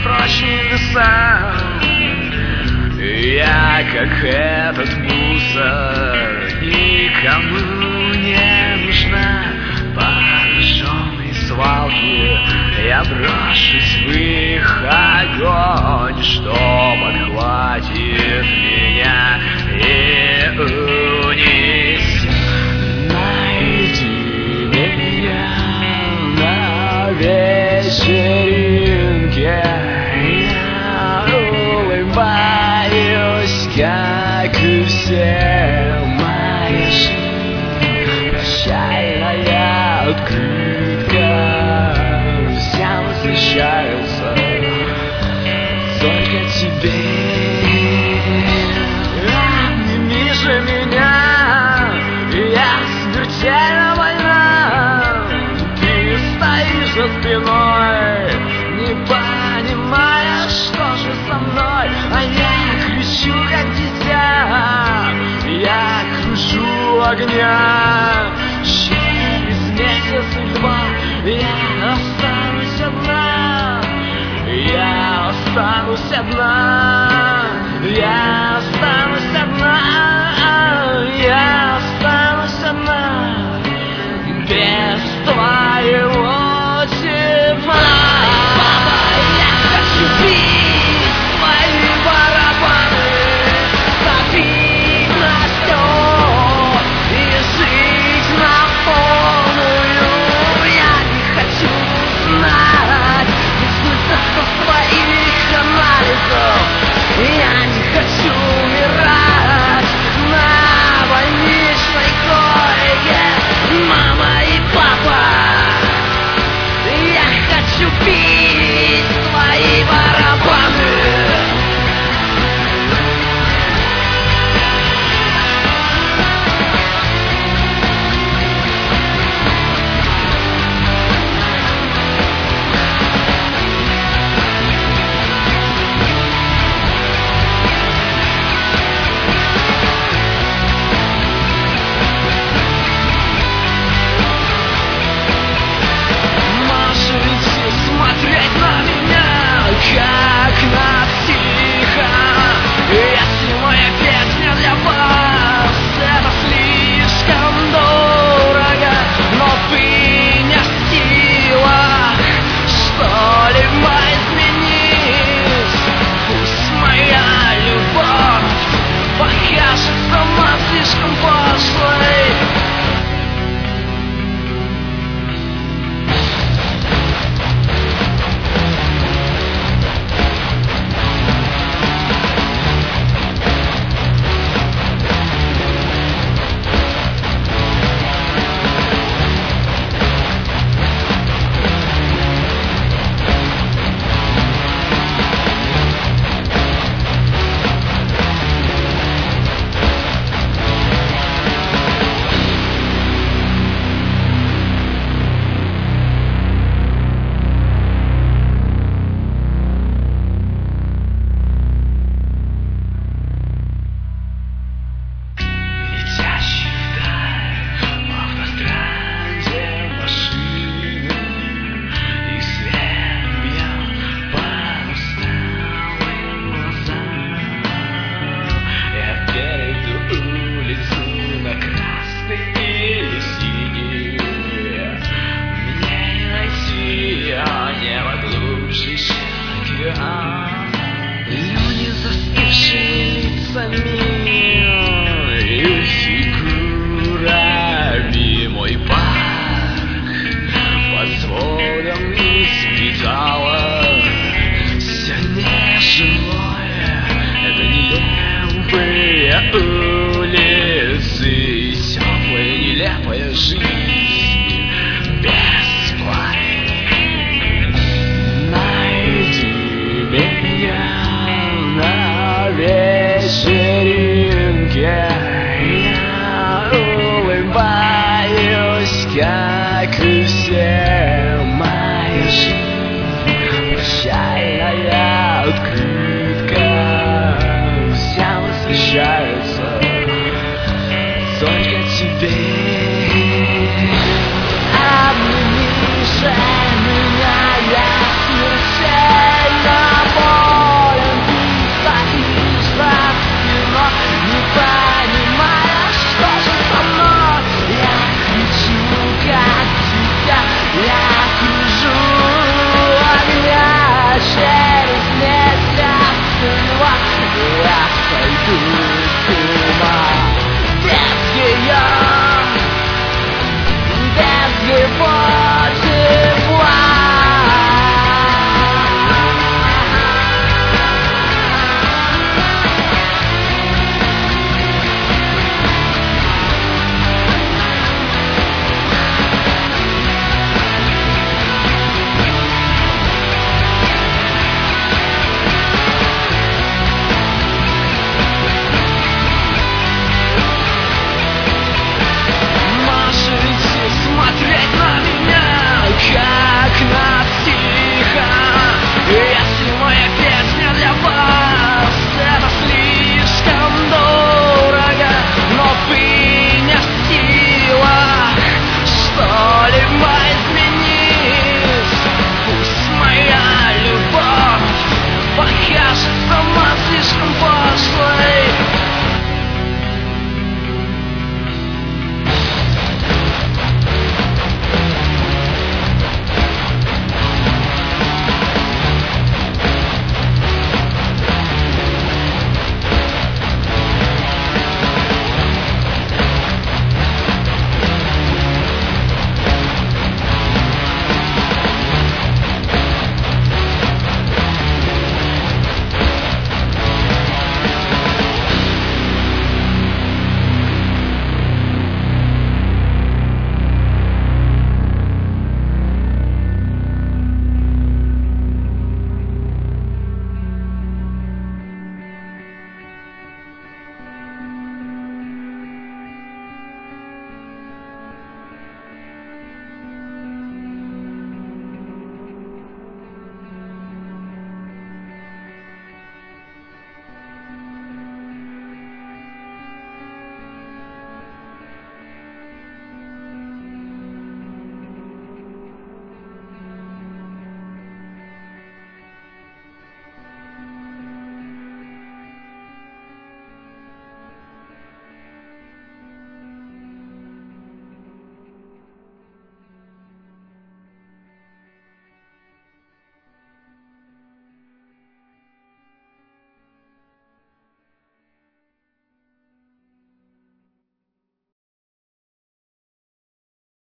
прочь небеса. Я, как этот мусор, никому не нужна. Пораженный свалки, я брошусь в их огонь, что подхватит меня и унесет. Найди меня на вечеринке, я улыбаюсь, как и все. Моя жизнь прощальная открытка, все возвращаются только тебе. Обними же меня, я смертельно больна. Ты стоишь за спиной, не понимая, что же со мной. А я кричу, как дитя, я кружу огня. Через месяц и два я останусь одна. Я останусь одна. Я останусь одна. Я останусь одна. Без твоего тепла. Я хочу бить твои барабаны, забить на всё и жить на полную. Я не хочу знать результатов твоих анализов. Я не хочу умирать на больничной койке. Мама и папа, я хочу бить твои барабаны. Можете смотреть на меня, как на психа. Если моя песня для вас это слишком дорого, но вы не в силах что-либо изменить. Пусть моя любовь покажется вам слишком пошлой. Летящий вдаль в автостраде машины, и свет бьет по усталым глазам. Я перейду улицу на красный или синий. Мне не найти небо глубже, чем океан. Люди застывшими лицами и фигурами, мой парк под сводом из металла. Все неживое, это нелепые улицы, теплая нелепая жизнь без планет. Найди меня на вечеринке, я улыбаюсь, как и все. Моя жизнь прощальная открытка, все возвращаются только тебе. Обними же